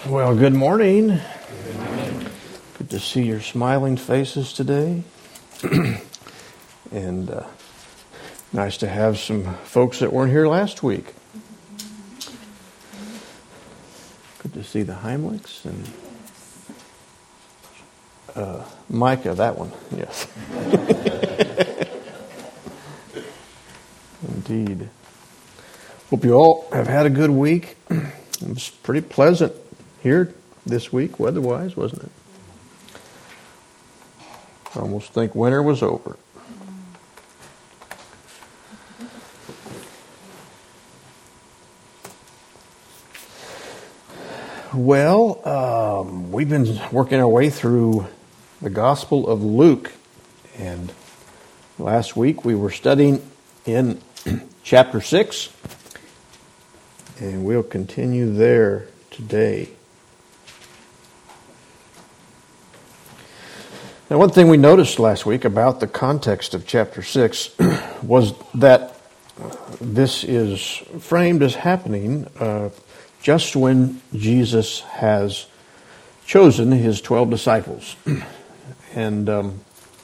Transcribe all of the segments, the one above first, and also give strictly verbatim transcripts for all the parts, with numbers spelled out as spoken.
Well, good morning. Good to see your smiling faces today. and uh, nice to have some folks that weren't here last week. Good to see the Heimlichs and uh, Micah, that one, yes. Indeed. Hope you all have had a good week. It was pretty pleasant here this week, weather-wise, wasn't it? I almost think winter was over. Well, um, we've been working our way through the Gospel of Luke, and last week we were studying in chapter six, and we'll continue there today. Now, one thing we noticed last week about the context of chapter six was that this is framed as happening uh, just when Jesus has chosen his twelve disciples. And um,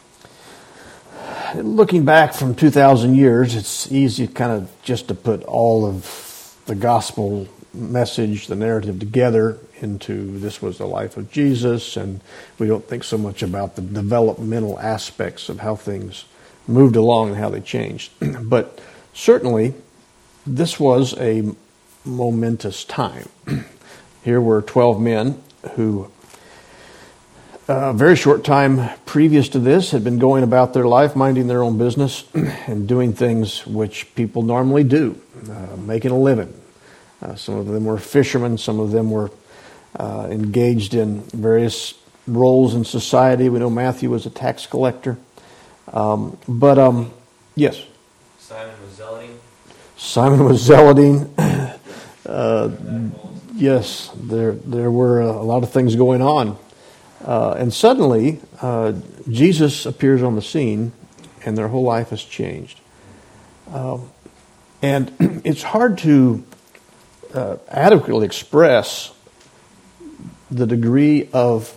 looking back from two thousand years, it's easy kind of just to put all of the gospel message, the narrative together into this was the life of Jesus, and we don't think so much about the developmental aspects of how things moved along and how they changed. But certainly, this was a momentous time. Here were twelve men who, a very short time previous to this, had been going about their life, minding their own business, and doing things which people normally do, uh, making a living. Uh, some of them were fishermen, some of them were uh, engaged in various roles in society. We know Matthew was a tax collector. Um, but, um, yes? Simon was zealoting. Simon was zealoting. uh, yes, there there were a lot of things going on. Uh, and suddenly, uh, Jesus appears on the scene, and their whole life has changed. Um, and it's hard to uh, adequately express the degree of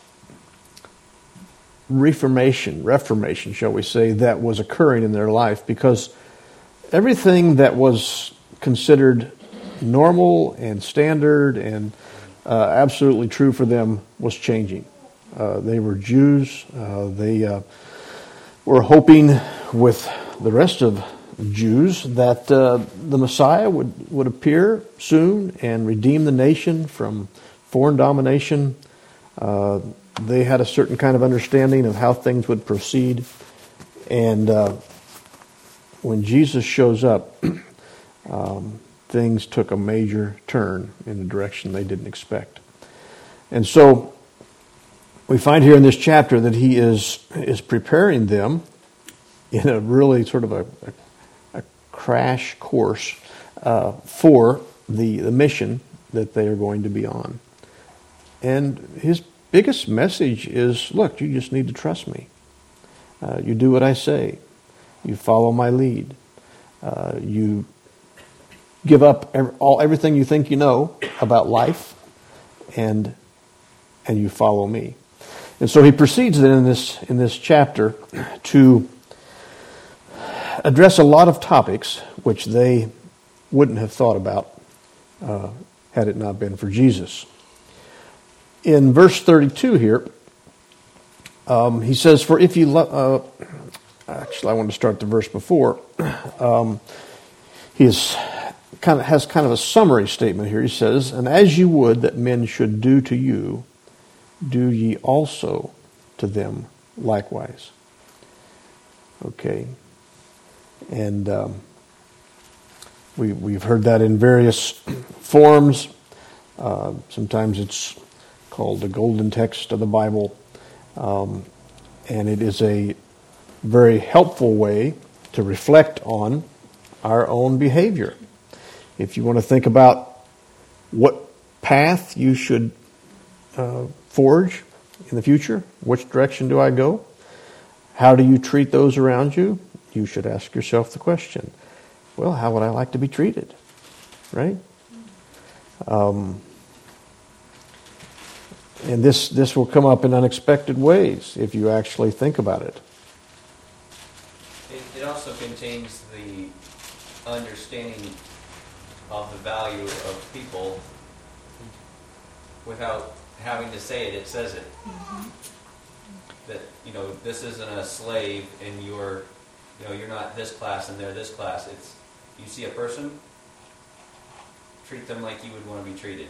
reformation, reformation, shall we say, that was occurring in their life, because everything that was considered normal and standard and uh, absolutely true for them was changing. Uh, they were Jews. Uh, they uh, were hoping with the rest of Jews that uh, the Messiah would, would appear soon and redeem the nation from foreign domination. Uh, they had a certain kind of understanding of how things would proceed. And uh, when Jesus shows up, um, things took a major turn in a direction they didn't expect. And so we find here in this chapter that he is is preparing them in a really sort of a, a, a crash course uh, for the, the mission that they are going to be on. And his biggest message is, look, you just need to trust me. Uh, you do what I say. You follow my lead. Uh, you give up every, all everything you think you know about life, and and you follow me. And so he proceeds then in this in this chapter to address a lot of topics which they wouldn't have thought about uh, had it not been for Jesus. In verse thirty-two here, um, he says, "For if you love," uh, actually, I want to start the verse before. Um, he is kind of has kind of a summary statement here. He says, "And as you would that men should do to you, do ye also to them likewise." Okay, and um, we we've heard that in various forms. Uh, sometimes it's called the golden text of the Bible, um, and it is a very helpful way to reflect on our own behavior. If you want to think about what path you should uh, forge in the future, which direction do I go? How do you treat those around you? You should ask yourself the question, well, how would I like to be treated? Right? Um, and this, this will come up in unexpected ways if you actually think about it. It, it also contains the understanding of the value of people without having to say it. It says it. Mm-hmm. That, you know, this isn't a slave and you're, you know, you're not this class and they're this class. It's, you see a person, treat them like you would want to be treated.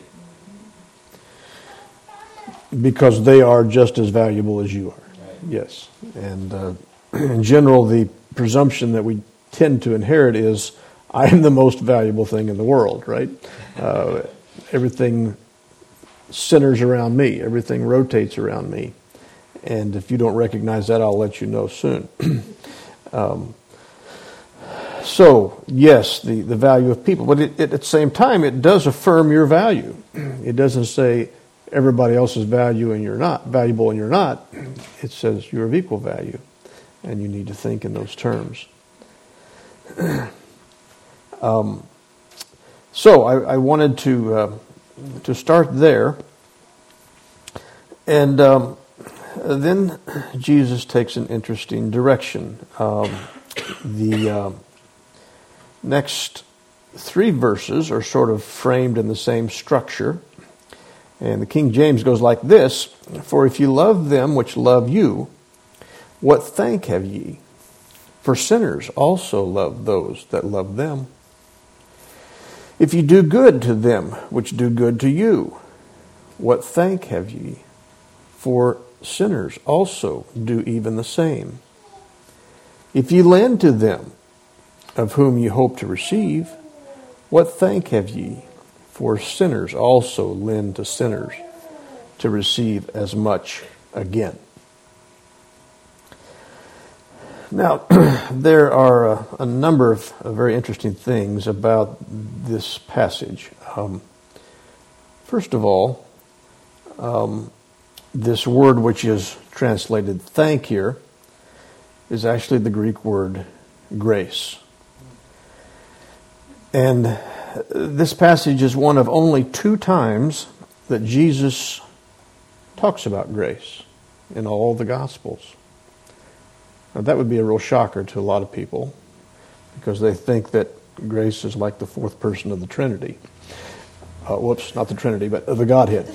Because they are just as valuable as you are. Right. Yes. And uh, in general, the presumption that we tend to inherit is, I am the most valuable thing in the world, right? Uh, everything centers around me. Everything rotates around me. And if you don't recognize that, I'll let you know soon. um, so, yes, the, the value of people. But it, it, at the same time, it does affirm your value. It doesn't say everybody else's value and you're not valuable and you're not. It says you're of equal value. And you need to think in those terms. um, so, I, I wanted to, uh, to start there. And... Um, Then Jesus takes an interesting direction. Um, the uh, next three verses are sort of framed in the same structure. And the King James goes like this: "For if you love them which love you, what thank have ye? For sinners also love those that love them. If you do good to them which do good to you, what thank have ye? For sinners also do even the same. If ye lend to them of whom ye hope to receive, what thank have ye? For sinners also lend to sinners to receive as much again." Now, there are a, a number of, of very interesting things about this passage. Um, first of all, um, this word which is translated thank here is actually the Greek word grace. And this passage is one of only two times that Jesus talks about grace in all the Gospels. Now that would be a real shocker to a lot of people, because they think that grace is like the fourth person of the Trinity. Uh, whoops, not the Trinity, but of the Godhead.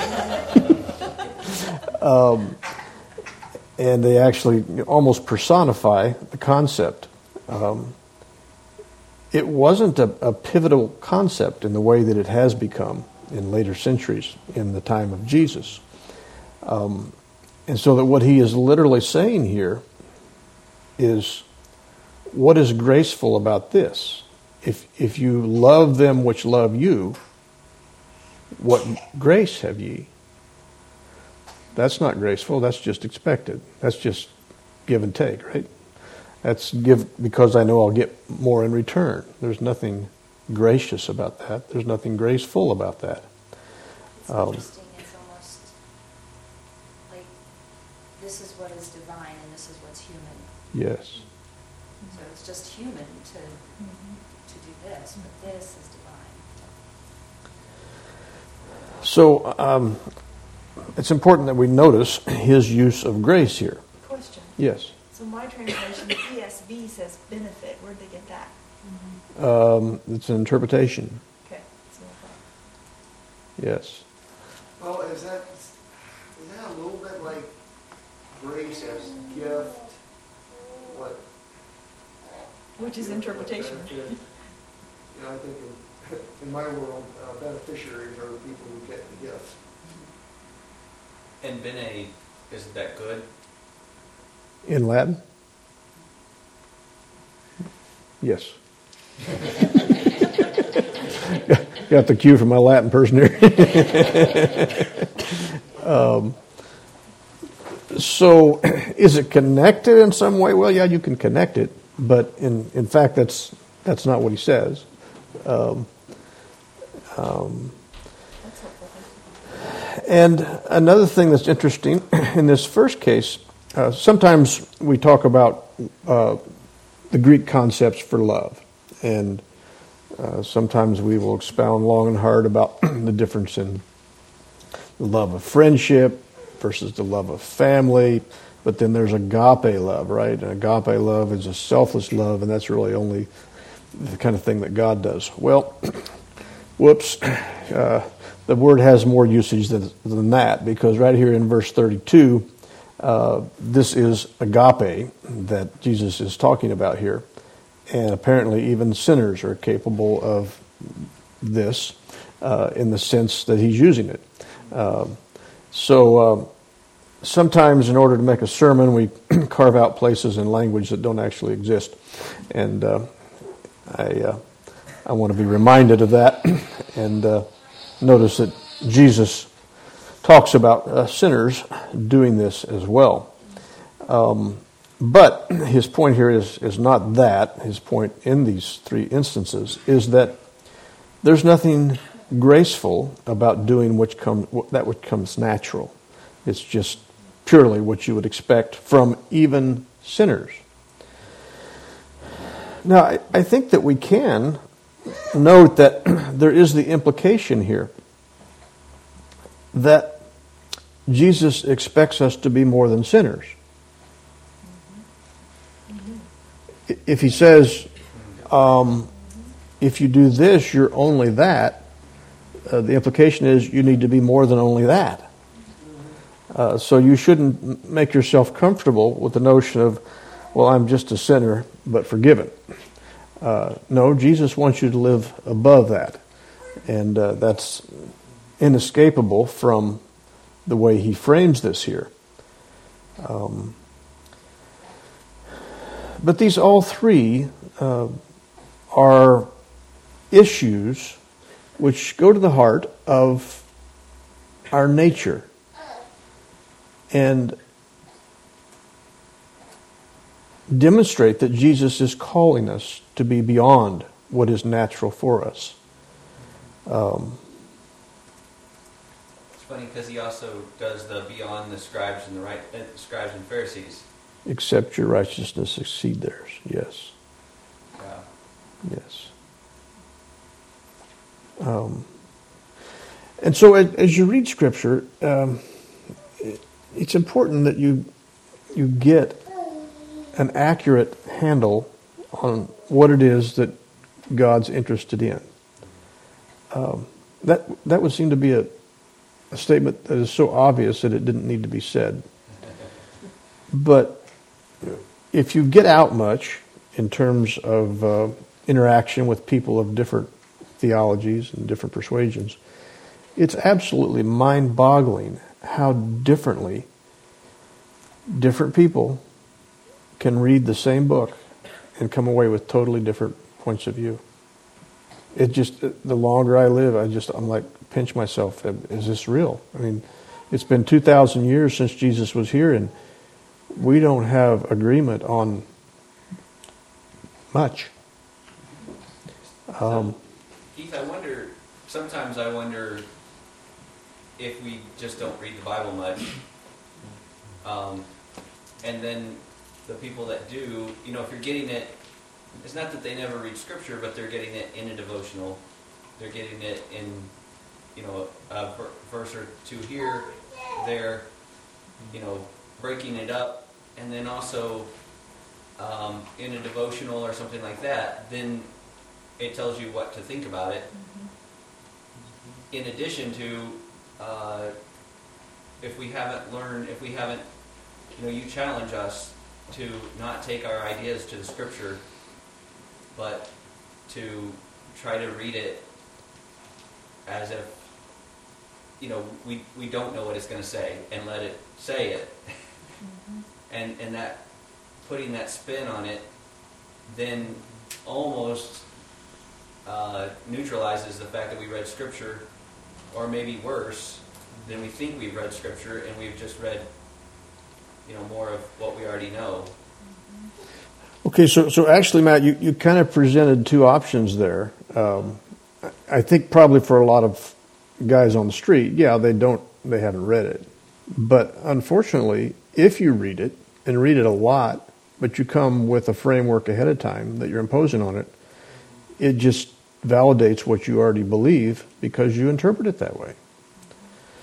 Um, and they actually almost personify the concept. Um, it wasn't a, a pivotal concept in the way that it has become in later centuries in the time of Jesus. Um, and so that what he is literally saying here is, what is graceful about this? If, if you love them which love you, what grace have ye? That's not graceful. That's just expected. That's just give and take, right? That's give because I know I'll get more in return. There's nothing gracious about that. There's nothing graceful about that. It's um, interesting. It's almost like this is what is divine and this is what's human. Yes. So it's just human to mm-hmm. to do this, but this is divine. So um, it's important that we notice his use of grace here. Question. Yes. So my translation, the E S V, says benefit. Where'd they get that? Mm-hmm. Um, it's an interpretation. Okay. So yes. Well, is that is that a little bit like grace as gift? What? Which is interpretation. Benefit? You know, I think in, in my world, uh, beneficiaries are the people who get the gifts. And bene, isn't that good? In Latin? Yes. Got the cue from my Latin person here. um, so, is it connected in some way? Well, yeah, you can connect it, but in in fact, that's that's not what he says. Um, um, and another thing that's interesting in this first case, uh, sometimes we talk about uh, the Greek concepts for love, and uh, sometimes we will expound long and hard about the difference in the love of friendship versus the love of family. But then there's agape love, right? And agape love is a selfless love, and that's really only the kind of thing that God does. Well, whoops. Uh, the word has more usage than, than that, because right here in verse thirty-two, uh, this is agape that Jesus is talking about here. And apparently even sinners are capable of this uh, in the sense that he's using it. Uh, so uh, sometimes in order to make a sermon, we carve out places in language that don't actually exist. And uh, I uh, I want to be reminded of that. And uh, notice that Jesus talks about uh, sinners doing this as well. Um, but his point here is, is not that. His point in these three instances is that there's nothing graceful about doing which come, that which comes natural. It's just purely what you would expect from even sinners. Now, I, I think that we can note that there is the implication here that Jesus expects us to be more than sinners. If he says, um, if you do this, you're only that, uh, the implication is you need to be more than only that. Uh, so you shouldn't make yourself comfortable with the notion of, well, I'm just a sinner, but forgiven. Uh, no, Jesus wants you to live above that. And uh, that's inescapable from the way he frames this here. Um, but these all three uh, are issues which go to the heart of our nature. And demonstrate that Jesus is calling us to be beyond what is natural for us. Um, it's funny because he also does the beyond the scribes and the right uh, scribes and Pharisees. Except your righteousness exceed theirs. Yes. Yeah. Yes. Um, and so as, as you read Scripture, um, it, it's important that you you get an accurate handle on what it is that God's interested in. Um, that that would seem to be a, a statement that is so obvious that it didn't need to be said. But if you get out much in terms of uh, interaction with people of different theologies and different persuasions, it's absolutely mind-boggling how differently different people can read the same book and come away with totally different points of view. It just, the longer I live, I just, I'm like, pinch myself. Is this real? I mean, it's been two thousand years since Jesus was here, and we don't have agreement on much. Um, Keith, I wonder, sometimes I wonder if we just don't read the Bible much. Um, and then the people that do, you know, if you're getting it, it's not that they never read Scripture, but they're getting it in a devotional. They're getting it in, you know, a verse or two here, there, you know, breaking it up, and then also um, in a devotional or something like that, then it tells you what to think about it. Mm-hmm. In addition to, uh, if we haven't learned, if we haven't, you know, you challenge us to not take our ideas to the Scripture, but to try to read it as if, you know, we, we don't know what it's going to say, and let it say it. Mm-hmm. and and that, putting that spin on it, then almost uh, neutralizes the fact that we read Scripture, or maybe worse, than we think we've read Scripture, and we've just read, you know, more of what we already know. Okay, so so actually, Matt, you, you kind of presented two options there. Um, I think probably for a lot of guys on the street, yeah, they don't, they haven't read it. But unfortunately, if you read it, and read it a lot, but you come with a framework ahead of time that you're imposing on it, it just validates what you already believe because you interpret it that way.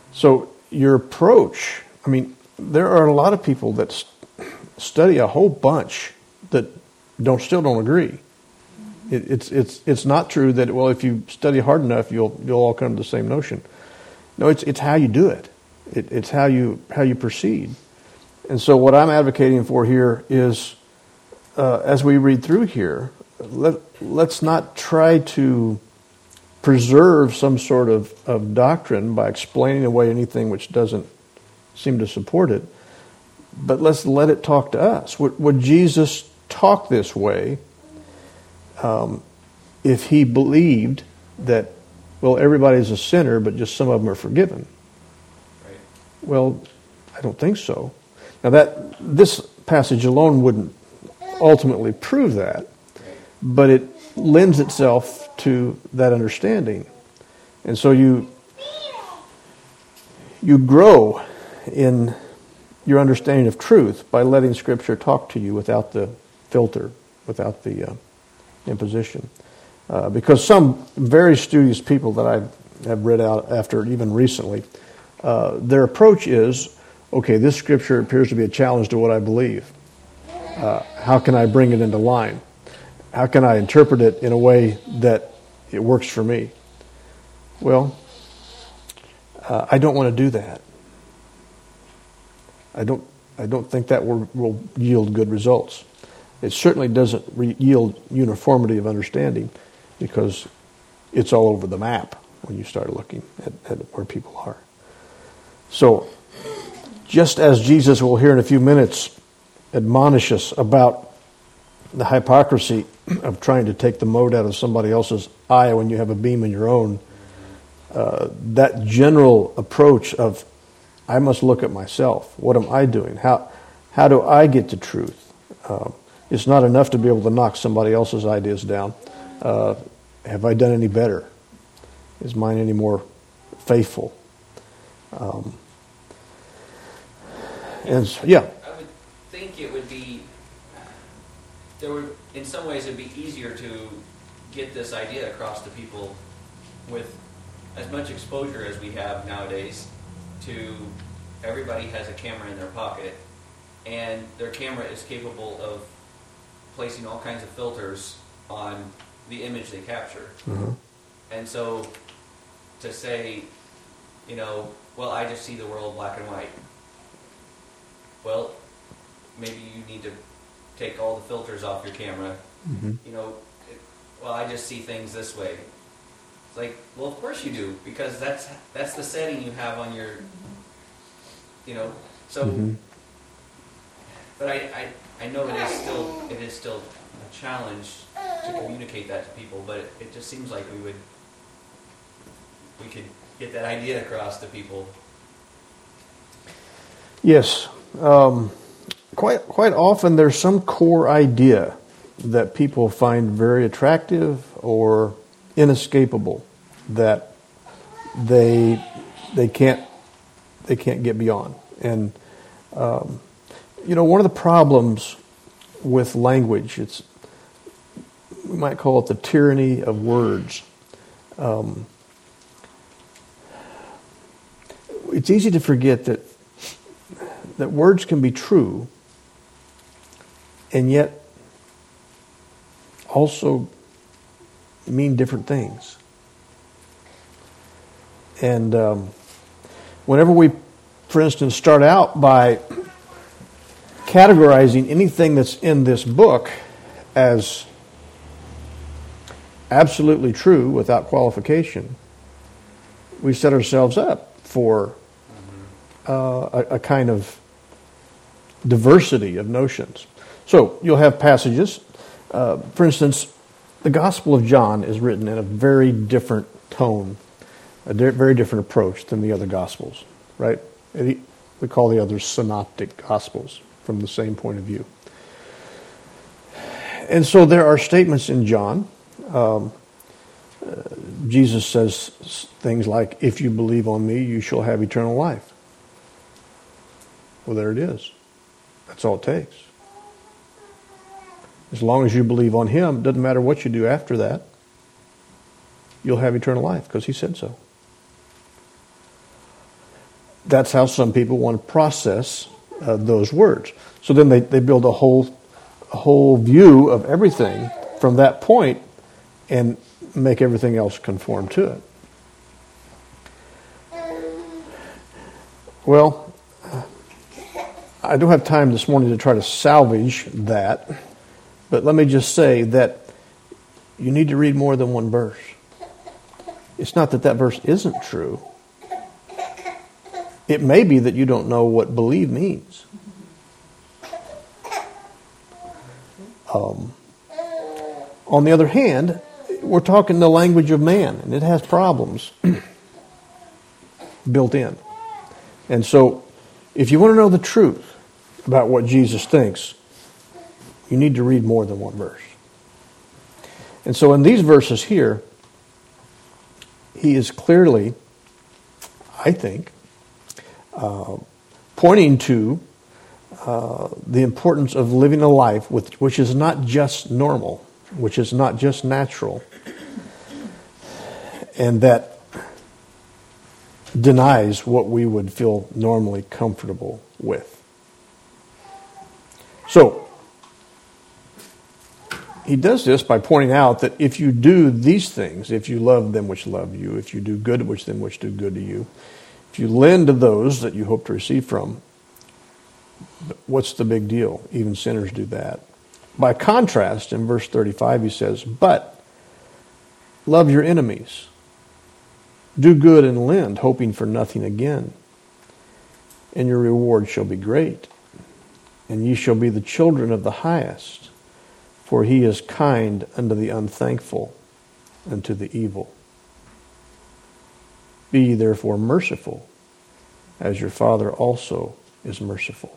So your approach, I mean, there are a lot of people that st- study a whole bunch that don't still don't agree. It, it's it's it's not true that, well, if you study hard enough, you'll you'll all come to the same notion. No, it's it's how you do it. it it's how you how you proceed. And so what I'm advocating for here is, uh, as we read through here, let let's not try to preserve some sort of, of doctrine by explaining away anything which doesn't seem to support it, but let's let it talk to us. Would, would Jesus talk this way um, if he believed that, well, everybody's a sinner, but just some of them are forgiven? Right. Well, I don't think so. Now, that this passage alone wouldn't ultimately prove that, but it lends itself to that understanding. And so you you grow in your understanding of truth by letting Scripture talk to you without the filter, without the uh, imposition. Uh, because some very studious people that I have read out after even recently, uh, their approach is, okay, this Scripture appears to be a challenge to what I believe. Uh, how can I bring it into line? How can I interpret it in a way that it works for me? Well, uh, I don't want to do that. I don't. I don't think that will, will yield good results. It certainly doesn't re- yield uniformity of understanding, because it's all over the map when you start looking at, at where people are. So, just as Jesus will here in a few minutes admonish us about the hypocrisy of trying to take the mote out of somebody else's eye when you have a beam in your own, uh, that general approach of, I must look at myself. What am I doing? How how do I get to truth? Uh, it's not enough to be able to knock somebody else's ideas down. Uh, have I done any better? Is mine any more faithful? Um, and so, yeah. I would think it would be, there would, in some ways, it'd be easier to get this idea across to people with as much exposure as we have nowadays to everybody has a camera in their pocket, and their camera is capable of placing all kinds of filters on the image they capture. Mm-hmm. And so to say, you know, well, I just see the world black and white. Well, maybe you need to take all the filters off your camera. Mm-hmm. You know, it, well, I just see things this way. It's like, well, of course you do, because that's that's the setting you have on your, you know. So, Mm-hmm. but I, I I know it is still it is still a challenge to communicate that to people, but it, it just seems like we would we could get that idea across to people. Yes. Um, quite quite often there's some core idea that people find very attractive or inescapable that they they can't they can't get beyond. And um, you know, one of the problems with language, it's we might call it the tyranny of words. Um, it's easy to forget that that words can be true and yet also mean different things. And um, whenever we, for instance, start out by categorizing anything that's in this book as absolutely true without qualification, we set ourselves up for uh, a, a kind of diversity of notions. So you'll have passages. Uh, for instance, the Gospel of John is written in a very different tone, a di- very different approach than the other Gospels, right? It, we call the others synoptic Gospels from the same point of view. And so there are statements in John. Um, uh, Jesus says things like, if you believe on me, you shall have eternal life. Well, there it is. That's all it takes. As long as you believe on him, it doesn't matter what you do after that, you'll have eternal life because he said so. that's how some people want to process uh, those words. So then they, they build a whole a whole view of everything from that point and make everything else conform to it. Well, I don't have time this morning to try to salvage that, but let me just say that you need to read more than one verse. It's not that that verse isn't true. It may be that you don't know what believe means. Um, on the other hand, we're talking the language of man, and it has problems built in. And so, if you want to know the truth about what Jesus thinks, you need to read more than one verse. And so in these verses here, he is clearly, I think, uh, pointing to uh, the importance of living a life with, which is not just normal, which is not just natural, and that denies what we would feel normally comfortable with. So, he does this by pointing out that if you do these things, if you love them which love you, if you do good which them which do good to you, if you lend to those that you hope to receive from, what's the big deal? Even sinners do that. By contrast, in verse thirty-five, he says, but love your enemies. Do good and lend, hoping for nothing again. And your reward shall be great. And ye shall be the children of the highest. For he is kind unto the unthankful and to the evil. Be ye therefore merciful, as your Father also is merciful.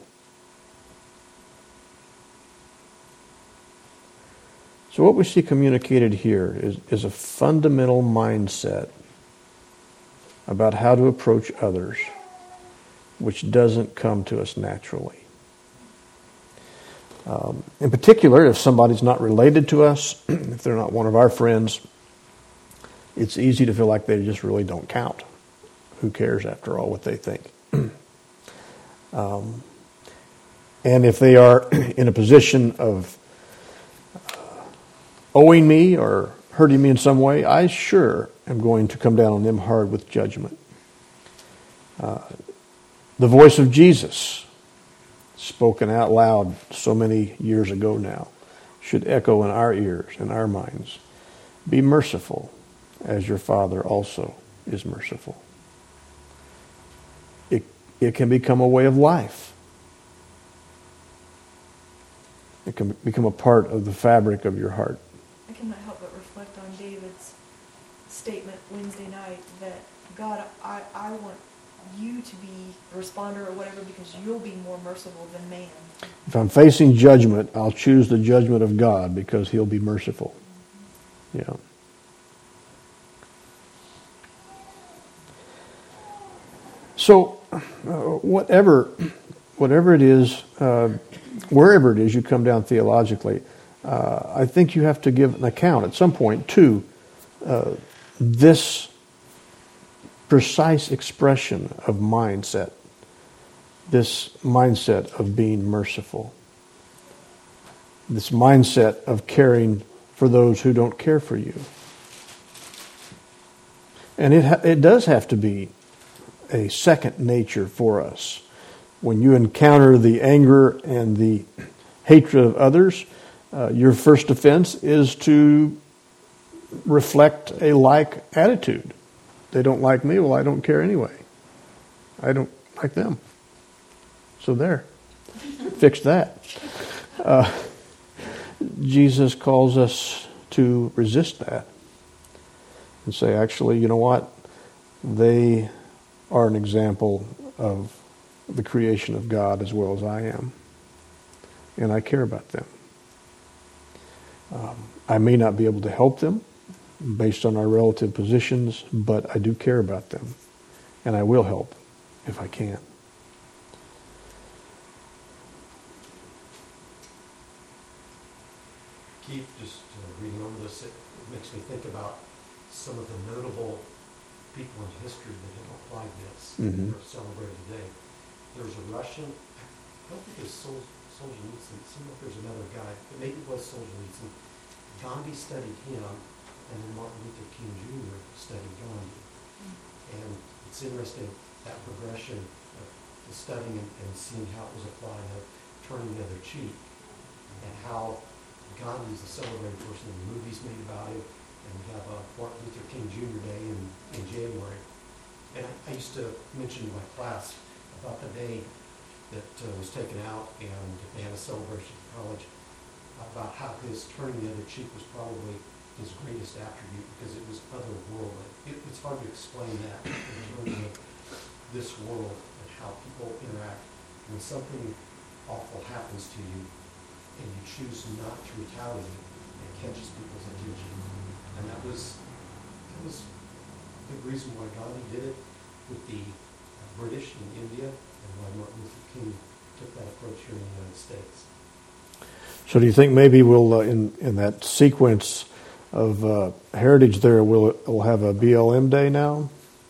So what we see communicated here is, is a fundamental mindset about how to approach others, which doesn't come to us naturally. Um, in particular, if somebody's not related to us, if they're not one of our friends, it's easy to feel like they just really don't count. Who cares, after all, what they think? um, and if they are in a position of uh, owing me or hurting me in some way, I sure am going to come down on them hard with judgment. Uh, the voice of Jesus, spoken out loud so many years ago now, should echo in our ears, in our minds. Be merciful, as your Father also is merciful. It, it can become a way of life. It can become a part of the fabric of your heart. I cannot help but reflect on David's statement Wednesday night that, God, I, I want you to be a responder or whatever because you'll be more merciful than man. If I'm facing judgment, I'll choose the judgment of God because he'll be merciful. Yeah. So, uh, whatever, whatever it is, uh, wherever it is you come down theologically, uh, I think you have to give an account at some point to uh, this precise expression of mindset, this mindset of being merciful, this mindset of caring for those who don't care for you. And it ha- it does have to be a second nature for us. When you encounter the anger and the hatred of others, uh, your first defense is to reflect a like attitude. They don't like me, well, I don't care anyway. I don't like them. So there. Fix that. Uh, Jesus calls us to resist that and say, actually, you know what? They are an example of the creation of God as well as I am. And I care about them. Um, I may not be able to help them based on our relative positions, but I do care about them. And I will help if I can. Keith, just uh, reading over this, it makes me think about some of the notable people in history that have applied this Mhm. or celebrated today. There's a Russian, I don't think it's Sol- Solzhenitsyn, it seems like there's another guy, but maybe it was Solzhenitsyn. Gandhi studied him, and then Martin Luther King Junior studied Gandhi. And it's interesting, that progression of the studying and, and seeing how it was applied, of turning the other cheek, and how Gandhi is a celebrated person, and movies made about him, and we have a Martin Luther King Junior Day in, in January. And I, I used to mention to my class about the day that uh, was taken out, and they had a celebration at college, about how his turning the other cheek was probably his greatest attribute, because it was otherworldly. It, it's hard to explain that in terms of this world and how people interact. When something awful happens to you, and you choose not to retaliate, it catches people's attention. And that was that was the reason why Gandhi did it with the uh, British in India, and why Martin Luther King took that approach here in the United States. So do you think maybe we'll, uh, in, in that sequence of uh, heritage there, we'll, we'll have a B L M day now?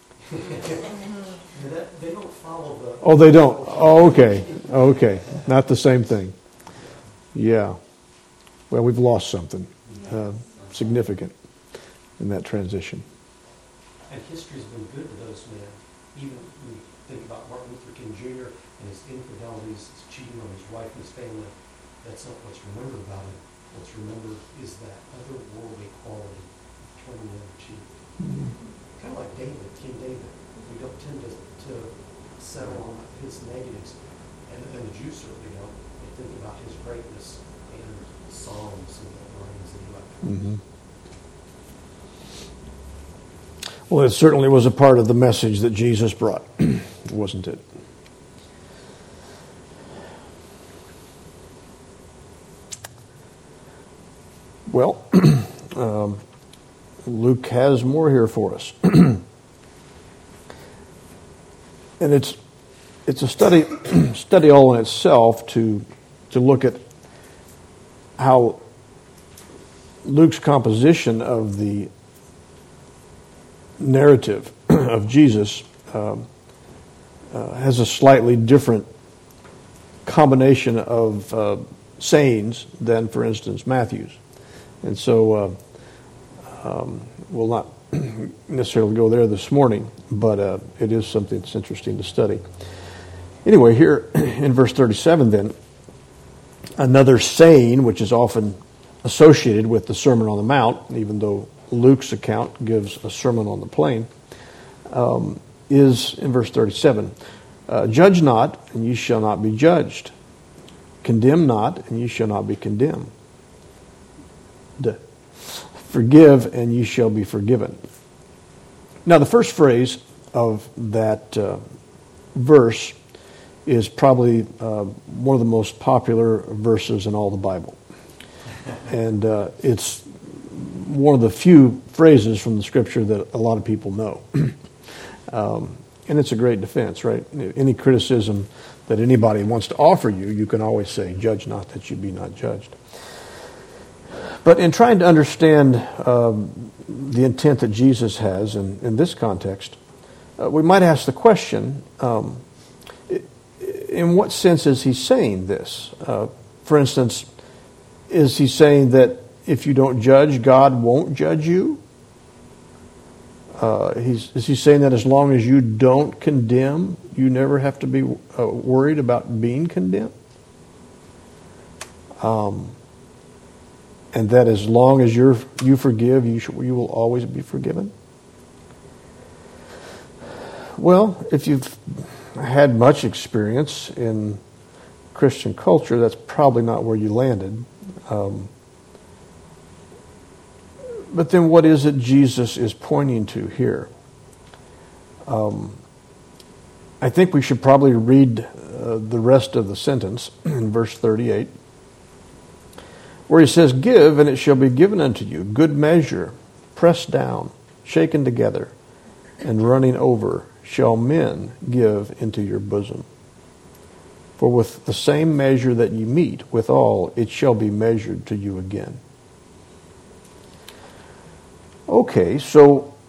that, they don't follow the... Oh, they don't? Oh, okay. Okay. Not the same thing. Yeah. Well, we've lost something uh, significant in that transition. And history's been good to those men. Even when you think about Martin Luther King Junior and his infidelities, his cheating on his wife and his family, that's not what's remembered about him. What's remembered is that otherworldly quality, turning the other cheek. Mm-hmm. Kind of like David, King David. We don't tend to, to settle on his negatives. And, and the Jews certainly don't. They think about his greatness and songs and the writings that he left. Mm-hmm. Well, it certainly was a part of the message that Jesus brought, wasn't it? Well, um, Luke has more here for us. And it's it's a study study all in itself to to look at how Luke's composition of the narrative of Jesus um, uh, has a slightly different combination of uh, sayings than, for instance, Matthew's. And so uh, um, we'll not necessarily go there this morning, but uh, it is something that's interesting to study. Anyway, here in verse thirty-seven then, another saying which is often associated with the Sermon on the Mount, even though Luke's account gives a Sermon on the Plain, um, is in verse thirty-seven. Uh, Judge not, and ye shall not be judged. Condemn not, and ye shall not be condemned. Forgive, and ye shall be forgiven. Now, the first phrase of that uh, verse is probably uh, one of the most popular verses in all the Bible. And uh, it's one of the few phrases from the Scripture that a lot of people know. um, and it's a great defense, right? Any criticism that anybody wants to offer you, you can always say, judge not that you be not judged. But in trying to understand um, the intent that Jesus has in, in this context, uh, we might ask the question, um, in what sense is he saying this? Uh, for instance, is he saying that if you don't judge, God won't judge you? Uh, he's, is he saying that as long as you don't condemn, you never have to be uh, worried about being condemned? Um, and that as long as you're, you forgive, you, should, you will always be forgiven? Well, if you've had much experience in Christian culture, that's probably not where you landed. Um, but then what is it Jesus is pointing to here? Um, I think we should probably read uh, the rest of the sentence in verse thirty-eight, where he says, give, and it shall be given unto you, good measure, pressed down, shaken together, and running over, shall men give into your bosom. For with the same measure that ye meet withal, it shall be measured to you again. Okay, so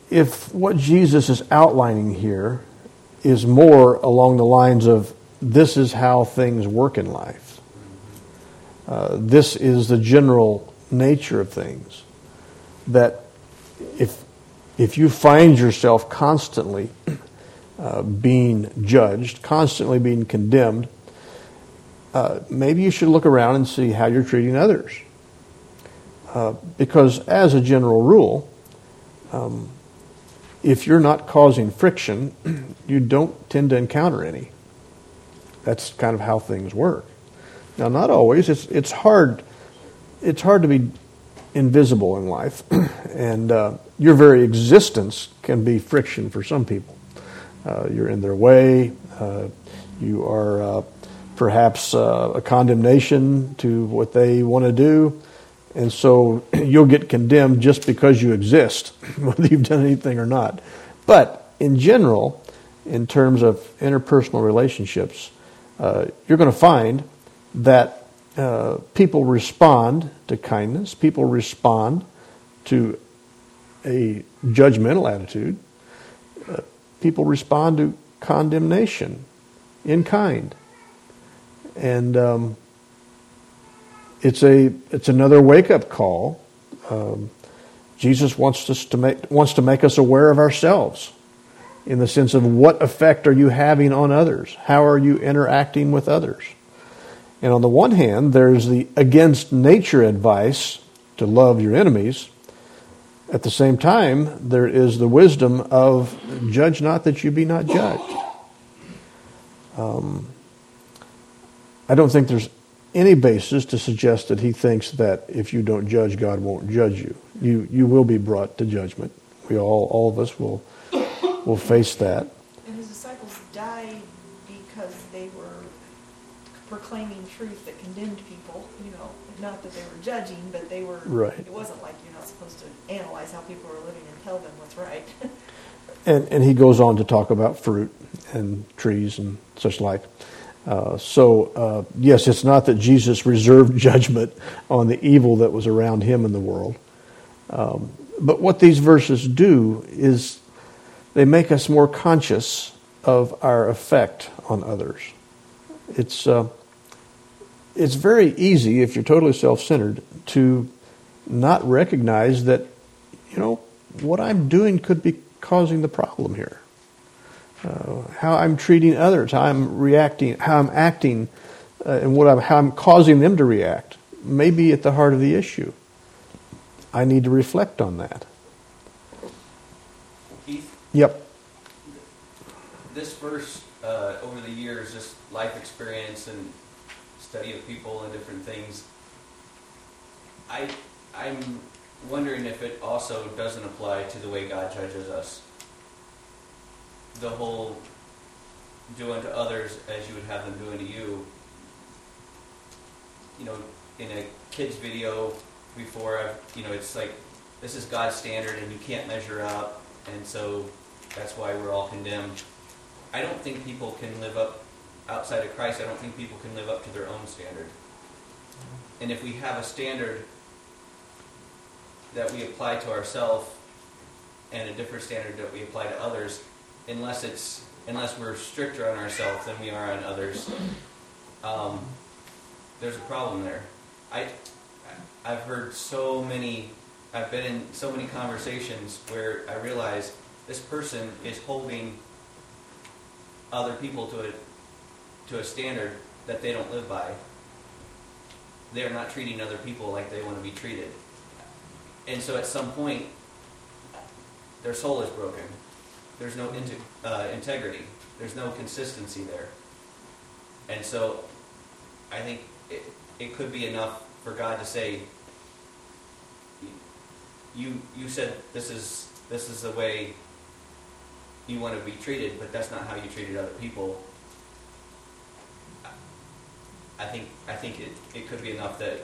if what Jesus is outlining here is more along the lines of this is how things work in life, uh, this is the general nature of things, that if if you find yourself constantly uh, being judged, constantly being condemned, uh, maybe you should look around and see how you're treating others. Uh, because as a general rule, um, if you're not causing friction, you don't tend to encounter any. That's kind of how things work. Now, not always. It's it's hard. It's hard to be invisible in life, and uh, your very existence can be friction for some people. Uh, you're in their way. Uh, you are uh, perhaps uh, a condemnation to what they want to do. And so you'll get condemned just because you exist, whether you've done anything or not. But in general, in terms of interpersonal relationships, uh, you're going to find that uh, people respond to kindness. People respond to a judgmental attitude. Uh, people respond to condemnation in kind. And um, It's a it's another wake up call. Um, Jesus wants us to make wants to make us aware of ourselves, in the sense of what effect are you having on others? How are you interacting with others? And on the one hand, there's the against nature advice to love your enemies. At the same time, there is the wisdom of judge not that you be not judged. Um, I don't think there's any basis to suggest that he thinks that if you don't judge, God won't judge you. You you will be brought to judgment. We all all of us will will face that. And his disciples died because they were proclaiming truth that condemned people. You know, not that they were judging, but they were. Right. It wasn't like you're not supposed to analyze how people are living and tell them what's right. And and he goes on to talk about fruit and trees and such like. Uh, so, uh, yes, it's not that Jesus reserved judgment on the evil that was around him in the world. Um, but what these verses do is they make us more conscious of our effect on others. It's uh, it's very easy, if you're totally self-centered, to not recognize that, you know, what I'm doing could be causing the problem here. Uh, how I'm treating others, how I'm reacting, how I'm acting, uh, and what I'm, how I'm causing them to react may be at the heart of the issue. I need to reflect on that. Keith, Yep. this verse, uh, over the years, just life experience and study of people and different things, I, I'm wondering if it also doesn't apply to the way God judges us. The whole do unto others as you would have them do unto you. You know, in a kid's video before, I've, you know, it's like, this is God's standard and you can't measure up, and so that's why we're all condemned. I don't think people can live up, outside of Christ, I don't think people can live up to their own standard. And if we have a standard that we apply to ourselves and a different standard that we apply to others, unless it's unless we're stricter on ourselves than we are on others, um, there's a problem there. I I've heard so many. I've been in so many conversations where I realize this person is holding other people to a to a standard that they don't live by. They're not treating other people like they want to be treated, and so at some point, their soul is broken. There's no inte- uh, integrity. There's no consistency there. And so I think it, it could be enough for God to say, you you said this is this is the way you want to be treated, but that's not how you treated other people. I think I think it, it could be enough that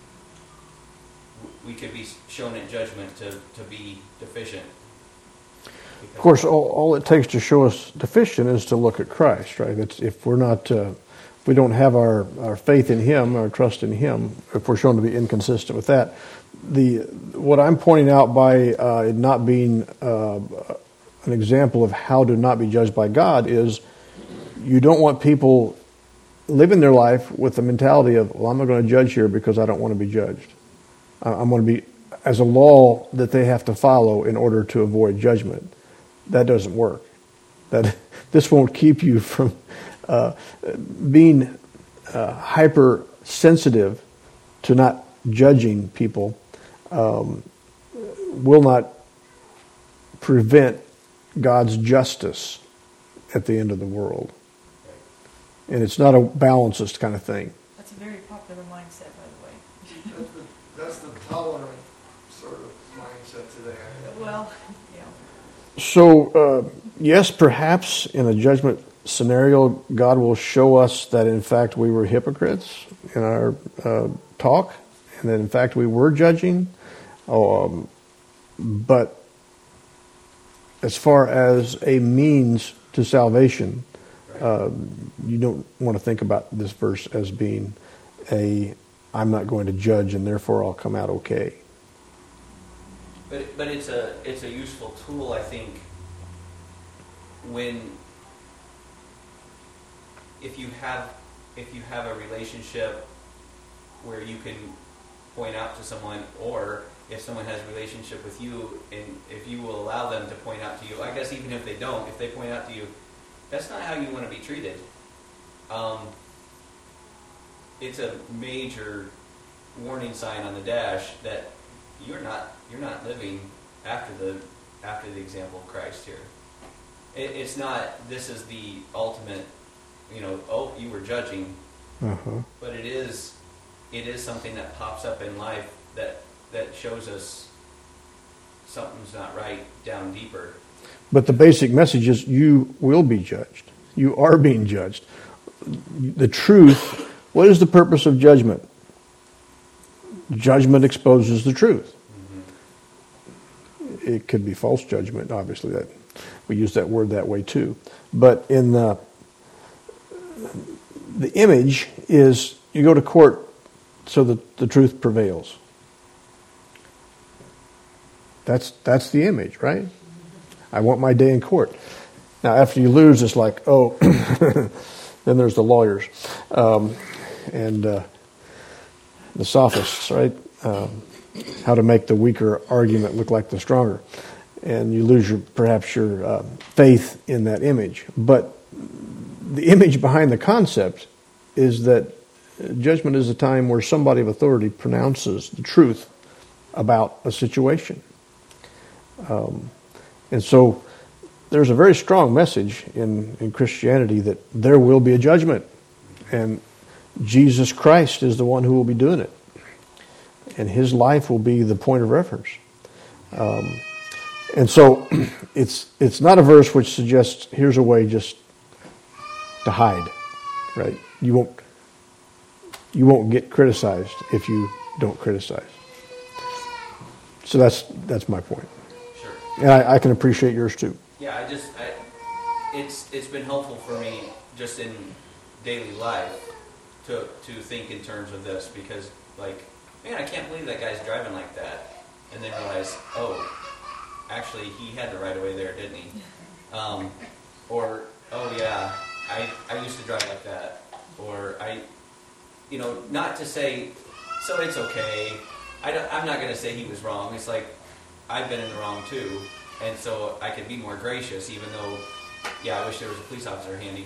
we could be shown in judgment to, to be deficient. Of course, all, all it takes to show us deficient is to look at Christ, right? It's, if we're not uh, if we don't have our, our faith in Him, our trust in Him, if we're shown to be inconsistent with that, the what I'm pointing out by uh, it not being uh, an example of how to not be judged by God is you don't want people living their life with the mentality of, well, I'm not going to judge here because I don't want to be judged. I'm going to be, as a law that they have to follow in order to avoid judgment. That doesn't work. That this won't keep you from uh, being uh, hypersensitive to not judging people. Um, will not prevent God's justice at the end of the world. And it's not a balancist kind of thing. That's a very popular mindset, by the way. That's the, that's the tolerant sort of mindset today. Well, yeah. So, uh, yes, perhaps in a judgment scenario, God will show us that in fact we were hypocrites in our uh, talk, and that in fact we were judging. Um, but as far as a means to salvation, uh, you don't want to think about this verse as being a, I'm not going to judge and therefore I'll come out okay. But but it's a it's a useful tool, I think, when if you have if you have a relationship where you can point out to someone, or if someone has a relationship with you, and if you will allow them to point out to you, I guess even if they don't, if they point out to you, that's not how you want to be treated. Um, it's a major warning sign on the dash that you're not you're not living after the after the example of Christ here. It, it's not. This is the ultimate. You know. Oh, you were judging, Uh-huh. but it is. It is something that pops up in life that that shows us something's not right down deeper. But the basic message is you will be judged. You are being judged. The truth, what is the purpose of judgment? Judgment exposes the truth. Mm-hmm. It could be false judgment, obviously. That we use that word that way too. But in the, the image is you go to court so that the truth prevails. That's that's the image, right? I want my day in court. Now, after you lose, it's like, oh, then there's the lawyers um, and uh, the sophists, right? Um, how to make the weaker argument look like the stronger, and you lose your perhaps your uh, faith in that image. But the image behind the concept is that judgment is a time where somebody of authority pronounces the truth about a situation. Um, and so there's a very strong message in, in Christianity that there will be a judgment. And Jesus Christ is the one who will be doing it. And His life will be the point of reference. Um, and so it's it's not a verse which suggests here's a way just to hide, right? You won't you won't get criticized if you don't criticize. So that's that's my point. Sure. And I, I can appreciate yours too. Yeah, I just, I, it's it's been helpful for me just in daily life to to think in terms of this, because like, man, I can't believe that guy's driving like that, and then realize, oh, actually he had the right of way there, didn't he? Um, or oh yeah, I I used to drive like that, or I, you know, not to say, so it's okay. I don't, I'm not going to say he was wrong. It's like I've been in the wrong too. And so I could be more gracious, even though, yeah, I wish there was a police officer handy.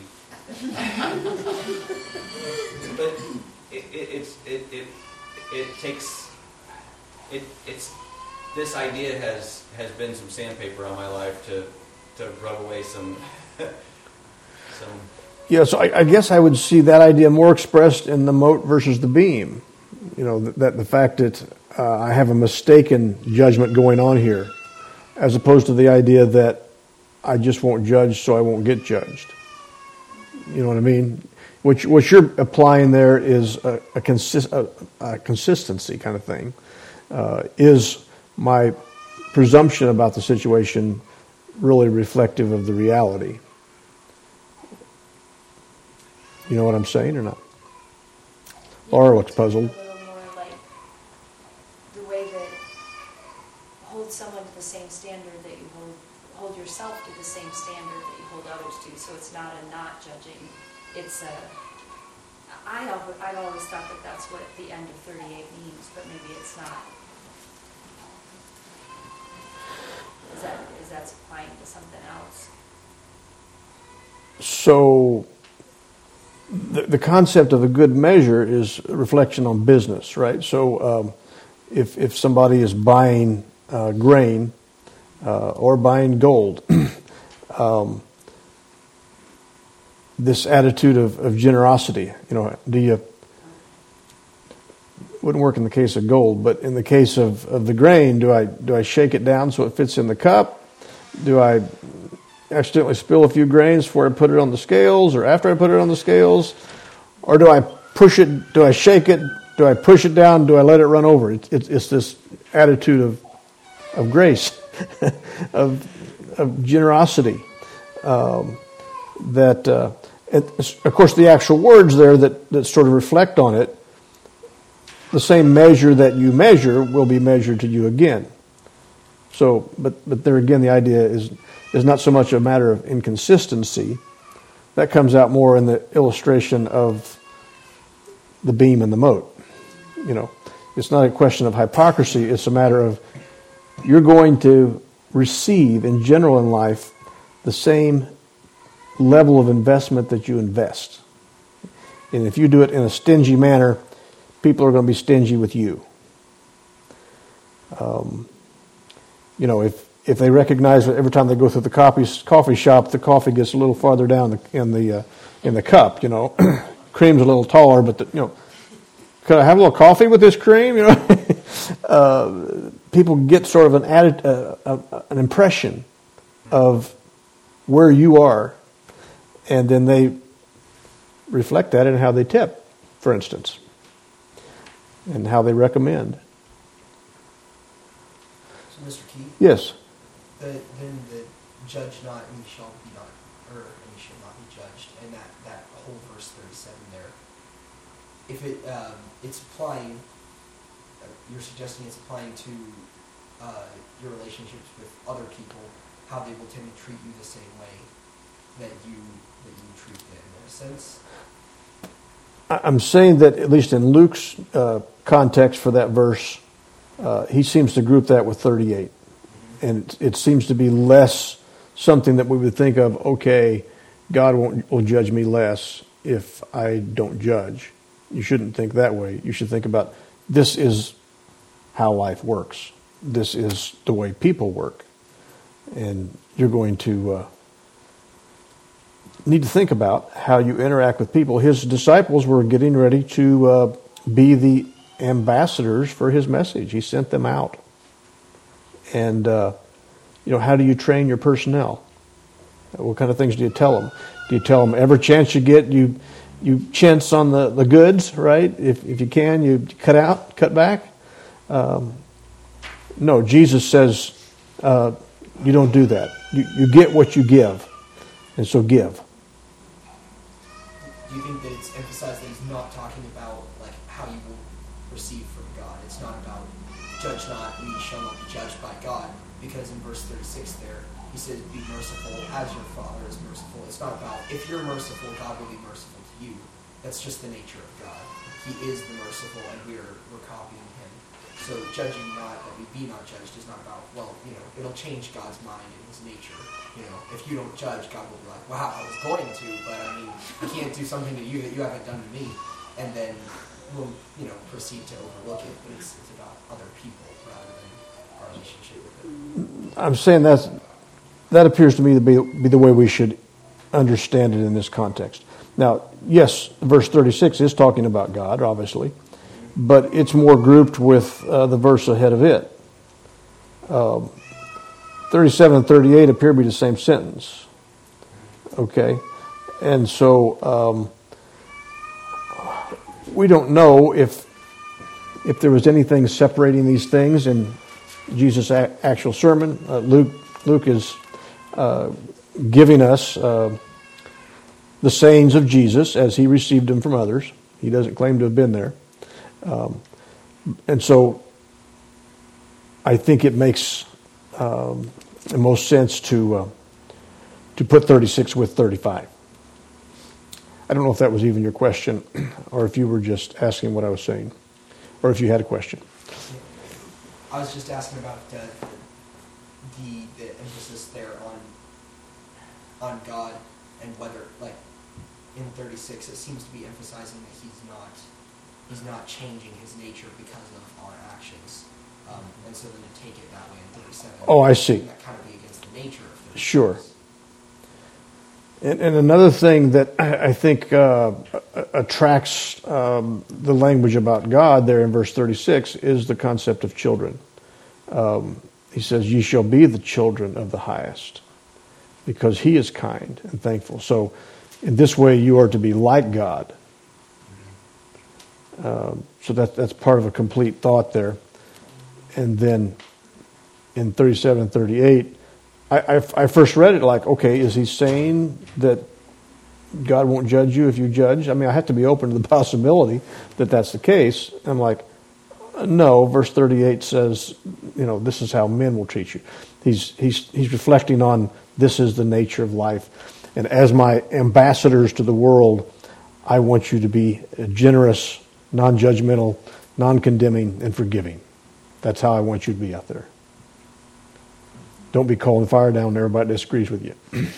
But it, it, it's, it, it, it takes, it, it's, this idea has, has been some sandpaper on my life to, to rub away some, some. Yeah, so I, I guess I would see that idea more expressed in the mote versus the beam. You know, that, that the fact that uh, I have a mistaken judgment going on here, as opposed to the idea that I just won't judge so I won't get judged. You know what I mean? What, what you're applying there is a, a, consist, a, a consistency kind of thing. Uh, is my presumption about the situation really reflective of the reality? You know what I'm saying or not? Laura looks puzzled. A little more like the way that hold someone to the same standard that you hold, hold yourself to the same standard that you hold others to. So it's not a not judging. It's a, I always, I've always thought that that's what the end of thirty-eight means, but maybe it's not. Is that, is that applying to something else? So the, the concept of a good measure is a reflection on business, right? So um, if if somebody is buying uh, grain uh, or buying gold, um, this attitude of, of generosity, you know, do you, wouldn't work in the case of gold, but in the case of, of the grain, do I do I shake it down so it fits in the cup? Do I accidentally spill a few grains before I put it on the scales or after I put it on the scales? Or do I push it, do I shake it, do I push it down, do I let it run over? It's, it's, it's this attitude of of grace, of, of generosity, um, that, uh, and of course the actual words there that, that sort of reflect on it, the same measure that you measure will be measured to you again. So, but but there again, the idea is is not so much a matter of inconsistency. That comes out more in the illustration of the beam and the mote. You know, it's not a question of hypocrisy. It's a matter of you're going to receive, in general in life, the same level of investment that you invest. And if you do it in a stingy manner, people are going to be stingy with you. Um, you know, if if they recognize that every time they go through the coffee coffee shop, the coffee gets a little farther down the, in the uh, in the cup. You know, cream's a little taller, but the, you know, could I have a little coffee with this cream? You know, uh, people get sort of an added, uh, uh, an impression of where you are, and then they reflect that in how they tip, for instance, and how they recommend. So, Mister Keith? Yes. The, then the judge not and you shall be not, or and you shall not be judged, and that, that whole verse thirty-seven there. If it um, it's applying, uh, you're suggesting it's applying to uh, your relationships with other people, how they will tend to treat you the same way that you that you treat them, in a sense. I'm saying that at least in Luke's uh, context for that verse, uh, he seems to group that with thirty-eight. And it seems to be less something that we would think of, okay, God won't, will judge me less if I don't judge. You shouldn't think that way. You should think about, this is how life works. This is the way people work. And you're going to uh, need to think about how you interact with people. His disciples were getting ready to uh, be the ambassadors for his message. He sent them out. And, uh, you know, how do you train your personnel? What kind of things do you tell them? Do you tell them every chance you get, you you chintz on the, the goods, right? If if you can, you cut out, cut back? Um, no, Jesus says uh, you don't do that. You, you get what you give, and so give. Do you think that it's emphasized that he's not talking about like how you will receive from God? It's not about judge not, and ye shall not be judged by God, because in verse thirty-six there, he says, be merciful as your Father is merciful. It's not about, if you're merciful, God will be merciful to you. That's just the nature of God. He is the merciful, and we're, we're copying him. So judging not, that we be not judged, is not about, well, you know, it'll change God's mind and his nature. You know, if you don't judge, God will be like, wow, I was going to, but I mean, I can't do something to you that you haven't done to me. And then we'll, you know, proceed to overlook it, but it's, it's about other people rather than our relationship with them. I'm saying that's, that appears to me to be, be the way we should understand it in this context. Now, yes, verse thirty-six is talking about God, obviously, but it's more grouped with uh, the verse ahead of it. Um, thirty-seven and thirty-eight appear to be the same sentence. Okay? And so um, we don't know if if there was anything separating these things in Jesus' a- actual sermon. Uh, Luke Luke is uh, giving us uh, the sayings of Jesus as he received them from others. He doesn't claim to have been there. Um, and so I think it makes um, the most sense to uh, to put thirty-six with thirty-five. I don't know if that was even your question or if you were just asking what I was saying or if you had a question. I was just asking about uh, the the emphasis there on on God and whether, like, in thirty-six, it seems to be emphasizing that he's not he's not changing his nature because of our actions, um, and so then to take it that way in thirty-seven. Oh, I see. That kind of be against the nature of thirty-six. Sure. And, and another thing that I, I think uh, attracts um, the language about God there in verse thirty-six is the concept of children. Um, he says, "Ye shall be the children of the highest," because he is kind and thankful. So in this way, you are to be like God. Um, so that, that's part of a complete thought there. And then in thirty-seven and thirty-eight, I, I, I first read it like, okay, is he saying that God won't judge you if you judge? I mean, I have to be open to the possibility that that's the case. I'm like, no, verse thirty-eight says, you know, this is how men will treat you. He's, he's, he's reflecting on this is the nature of life. And as my ambassadors to the world, I want you to be generous, non-judgmental, non-condemning, and forgiving. That's how I want you to be out there. Don't be calling fire down when everybody disagrees with you.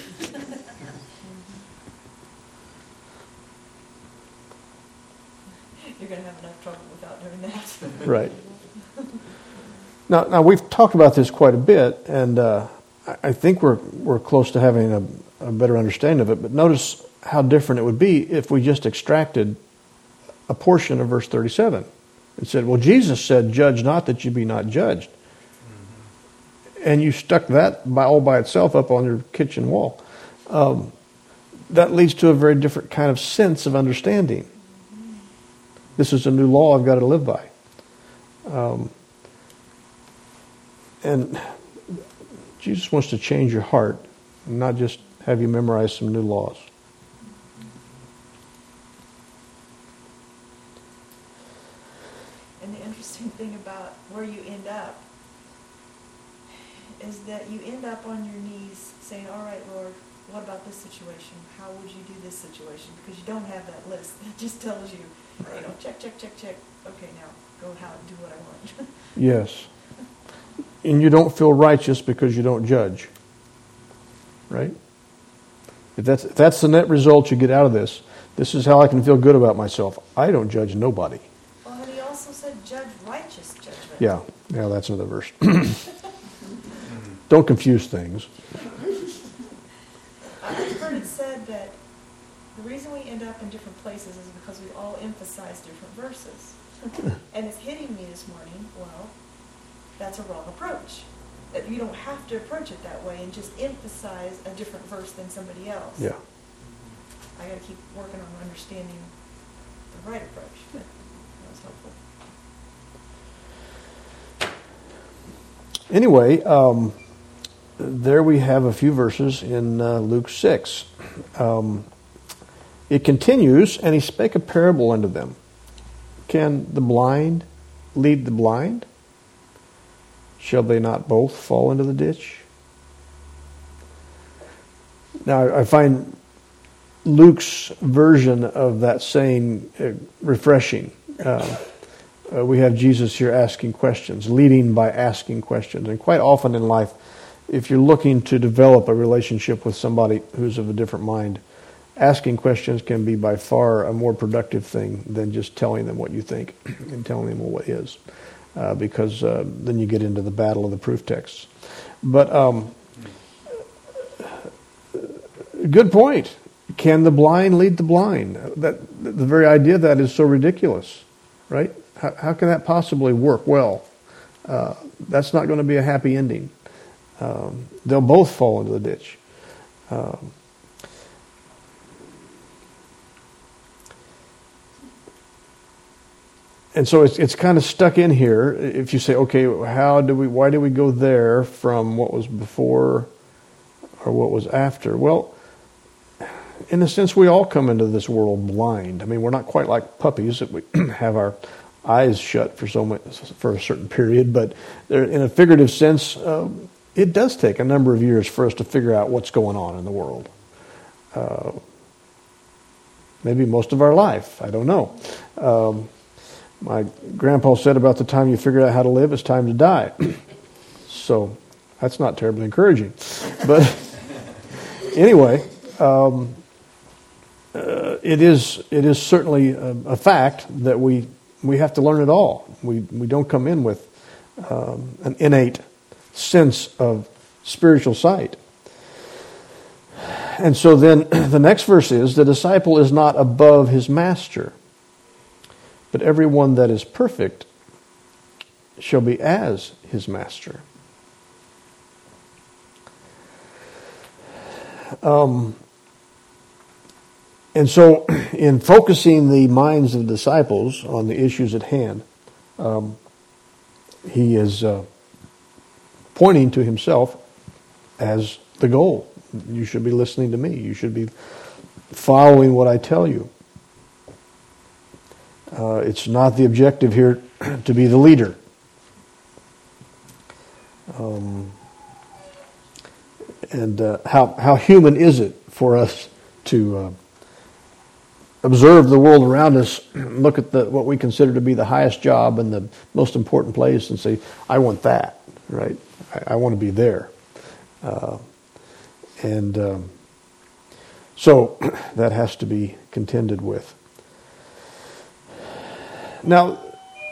You're going to have enough trouble without doing that. Right. Now, now we've talked about this quite a bit, and uh, I think we're we're close to having a, a better understanding of it. But notice how different it would be if we just extracted a portion of verse thirty-seven and said, "Well, Jesus said, 'Judge not, that you be not judged,'" and you stuck that by all by itself up on your kitchen wall. Um, that leads to a very different kind of sense of understanding. This is a new law I've got to live by. Um, and Jesus wants to change your heart, not just have you memorize some new laws. And the interesting thing about where you end up is that you end up on your knees saying, all right, Lord, what about this situation? How would you do this situation? Because you don't have that list that just tells you, right. you know, check, check, check, check. Okay, now go how do what I want. Yes. And you don't feel righteous because you don't judge. Right? If that's, if that's the net result you get out of this, this is how I can feel good about myself. I don't judge nobody. Well, and he also said judge righteous judgment. Yeah, yeah, that's another verse. Don't confuse things. I've heard it said that the reason we end up in different places is because we all emphasize different verses. And it's hitting me this morning, well, that's a wrong approach. That you don't have to approach it that way and just emphasize a different verse than somebody else. Yeah. I got to keep working on understanding the right approach. But that was helpful. Anyway, um, there we have a few verses in uh, Luke six. Um, it continues, and he spake a parable unto them. Can the blind lead the blind? Shall they not both fall into the ditch? Now, I find Luke's version of that saying uh, refreshing. Uh, uh, we have Jesus here asking questions, leading by asking questions. And quite often in life, if you're looking to develop a relationship with somebody who's of a different mind, asking questions can be by far a more productive thing than just telling them what you think and telling them what is. Uh, because uh, then you get into the battle of the proof texts. But um, good point. Can the blind lead the blind? That the very idea of that is so ridiculous, right? How, how can that possibly work well? Uh, that's not going to be a happy ending. Um, they'll both fall into the ditch. Um, And so it's it's kind of stuck in here. If you say, okay, how do we? Why did we go there from what was before or what was after? Well, in a sense, we all come into this world blind. I mean, we're not quite like puppies that we have our eyes shut for so much, for a certain period, but there, in a figurative sense, um, it does take a number of years for us to figure out what's going on in the world. Uh, maybe most of our life, I don't know. Um, my grandpa said about the time you figure out how to live, it's time to die. So that's not terribly encouraging. But anyway, um, uh, it is it is certainly a, a fact that we we have to learn it all. We we don't come in with um, an innate sense of spiritual sight. And so then the next verse is, the disciple is not above his master, but everyone that is perfect shall be as his master. Um, and so in focusing the minds of the disciples on the issues at hand, um, he is uh, pointing to himself as the goal. You should be listening to me. You should be following what I tell you. Uh, it's not the objective here to be the leader. Um, and uh, how how human is it for us to uh, observe the world around us, look at the what we consider to be the highest job and the most important place, and say, "I want that." Right? I, I want to be there. Uh, and um, so that has to be contended with. Now,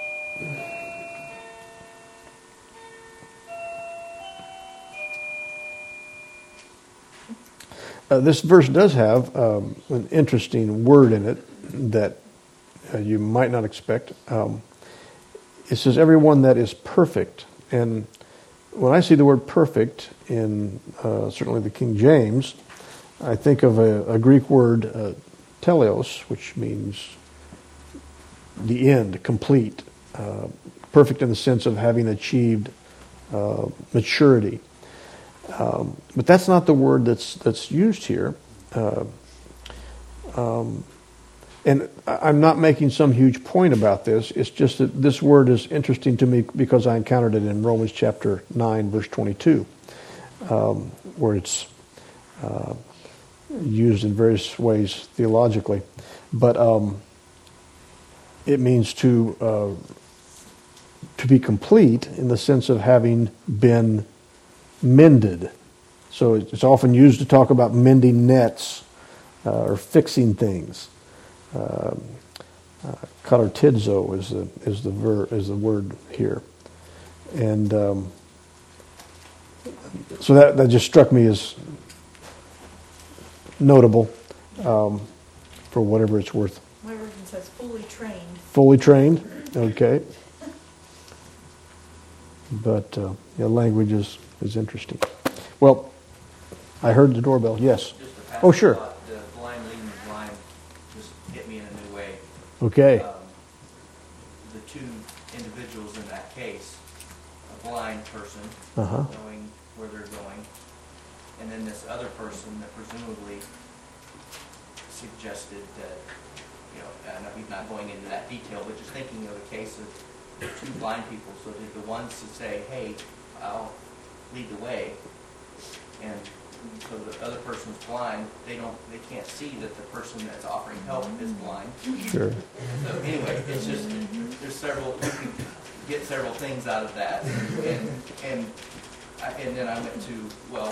uh, this verse does have um, an interesting word in it that uh, you might not expect. Um, it says, everyone that is perfect. And when I see the word perfect in uh, certainly the King James, I think of a, a Greek word, uh, teleos, which means the end, complete, uh, perfect in the sense of having achieved uh, maturity. Um, but that's not the word that's that's used here. Uh, um, and I'm not making some huge point about this. It's just that this word is interesting to me because I encountered it in Romans chapter nine, verse twenty-two, um, where it's uh, used in various ways theologically. But um, it means to uh, to be complete in the sense of having been mended. So it's often used to talk about mending nets uh, or fixing things. Um, uh, katartizo is the is the ver, is the word here, and um, so that that just struck me as notable um, for whatever it's worth. My version says fully trained. Fully trained, okay. But uh, yeah, language is, is interesting. Well, I heard the doorbell. Yes. Just Oh, sure. thought, the blind leading the blind just hit me in a new way. Okay. Um, the two individuals in that case, a blind person Uh-huh. knowing where they're going, and then this other person that presumably suggested that, you know, and I'm not going into that detail, but just thinking of a case of two blind people. So did the ones to say, "Hey, I'll lead the way," and so the other person's blind, they don't, they can't see that the person that's offering help is blind. Sure. So anyway, it's just, there's several, you can get several things out of that. And, and, I, and then I went to, well,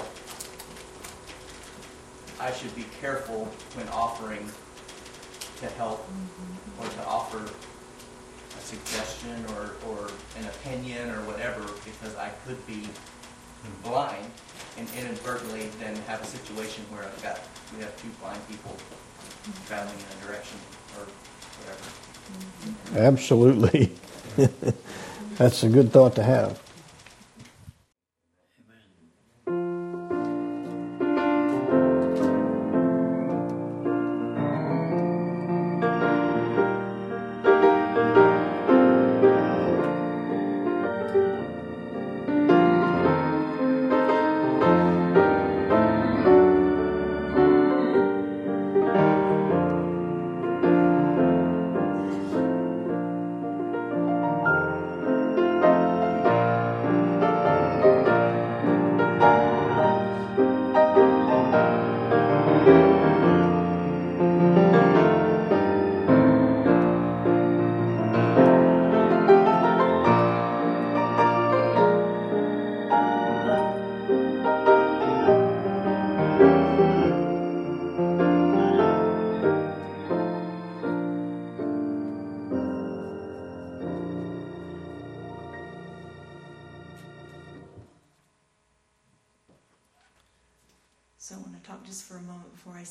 I should be careful when offering to help or to offer a suggestion or, or an opinion or whatever, because I could be blind and inadvertently then have a situation where I've got, we have two blind people traveling in a direction or whatever. Absolutely. That's a good thought to have.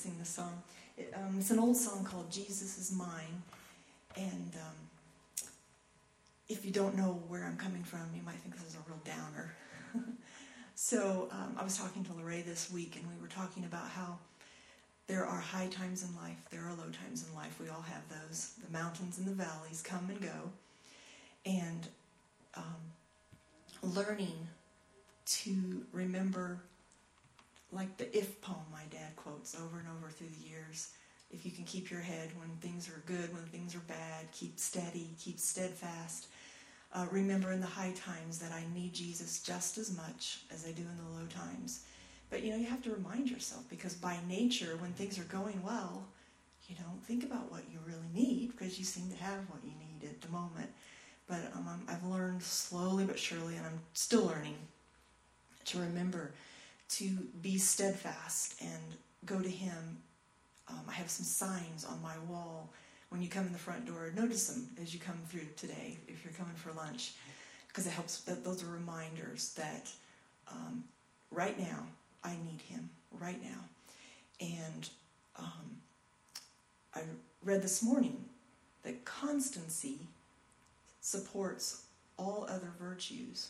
sing the song. It, um, it's an old song called Jesus Is Mine. And um, if you don't know where I'm coming from, you might think this is a real downer. So um, I was talking to Lorraine this week, and we were talking about how there are high times in life, there are low times in life. We all have those. The mountains and the valleys come and go. And um, learning to remember, like the If poem my dad quotes over and over through the years. If you can keep your head when things are good, when things are bad, keep steady, keep steadfast. Uh, remember in the high times that I need Jesus just as much as I do in the low times. But, you know, you have to remind yourself, because by nature, when things are going well, you don't think about what you really need, because you seem to have what you need at the moment. But um, I'm, I've learned slowly but surely, and I'm still learning, to remember to be steadfast and go to Him. Um, I have some signs on my wall. When you come in the front door, notice them as you come through today, if you're coming for lunch, because it helps. That those are reminders that um, right now I need Him, right now. And um, I read this morning that constancy supports all other virtues.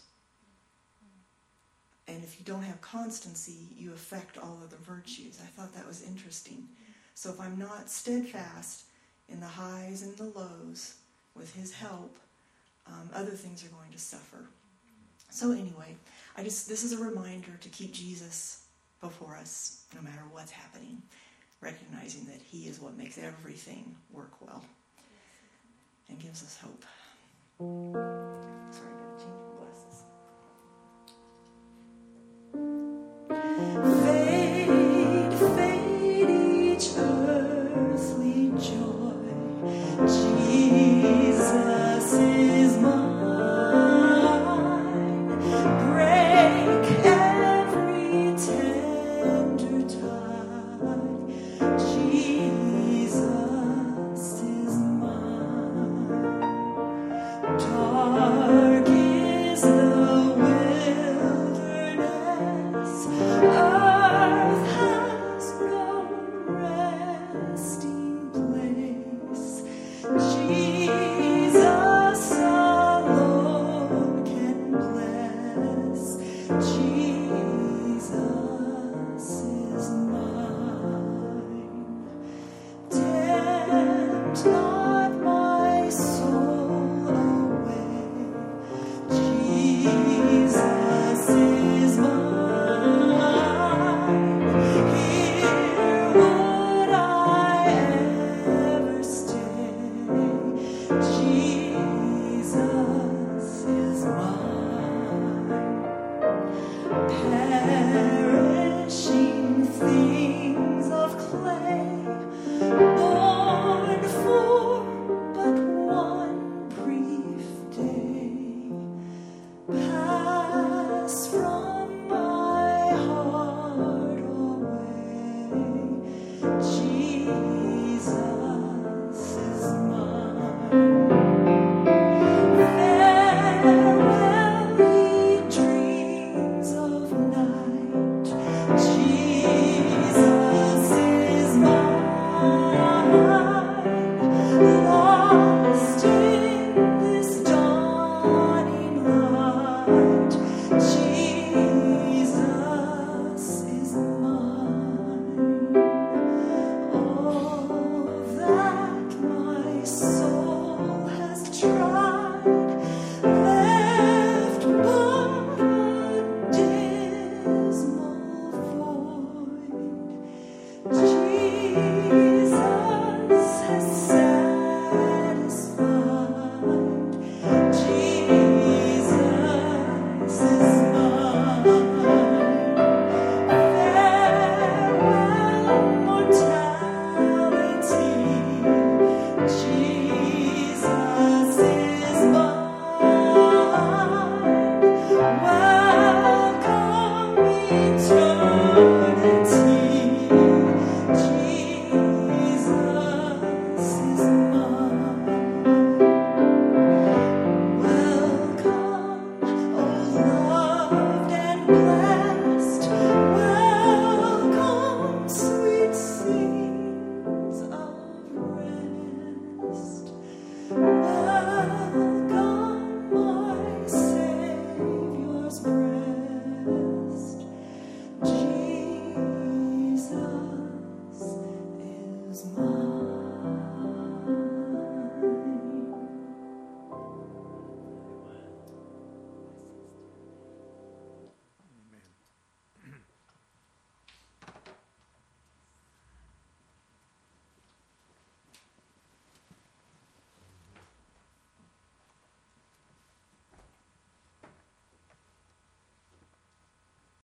And if you don't have constancy, you affect all other virtues. I thought that was interesting. So if I'm not steadfast in the highs and the lows with His help, um, other things are going to suffer. So anyway, I just this is a reminder to keep Jesus before us no matter what's happening, recognizing that He is what makes everything work well and gives us hope.